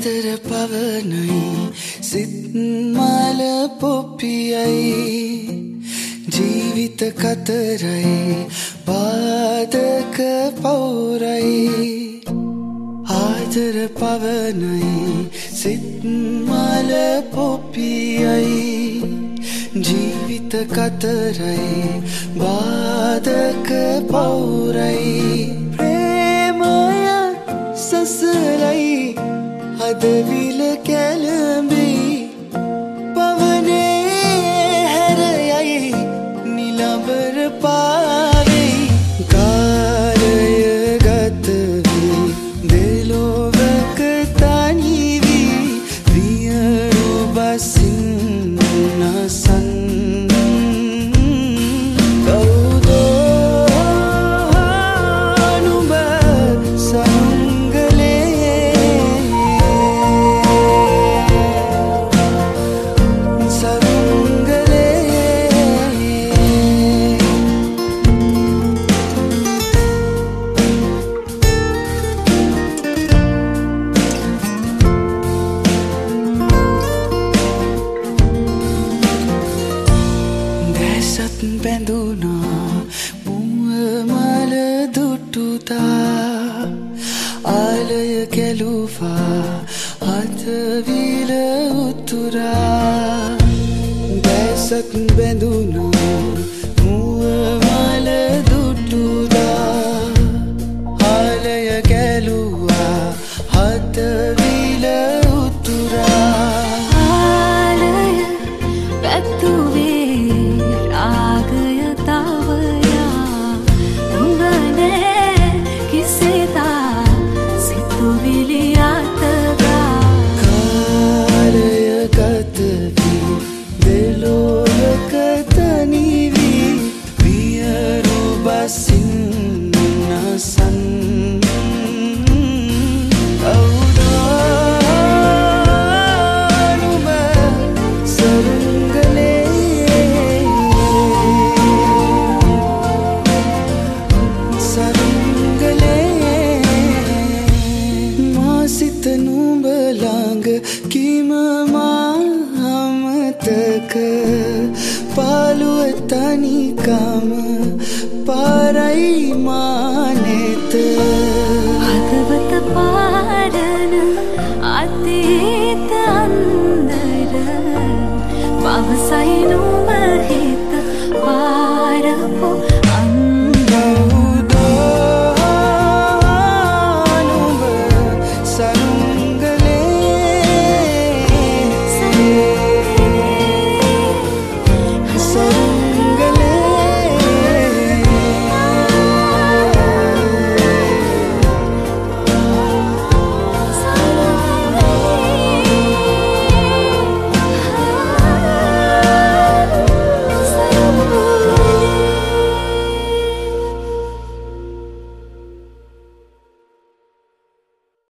ආදර පවනයි සිත් මල පොපියයි ජීවිත කතරයි බාධක පෞරයි ආදර පවනයි සිත් මල පොපියයි ජීවිත කතරයි බාධක පෞරයි ප්‍රේමය සසරයි අදවිල කැළඹී පවනේ හැරයයි නිලඹර පාවෙයි කාලය ගත වී දෙලොවක තනි වී වියරු බසින් නසන් බැඳුනා මුව මල දුටුතා ආලය කැලුවා අතවිල උතුරා දැසත් බැඳුනා මුව මල දුටුතා ආලය කැලුවා අතවිල උතුරා ආලය පැතුවේ කිම මාමතක පාළුව තනිකම පාරයි මානෙත හදවත පාරන අතීත අන්දර පවසයි නුඹ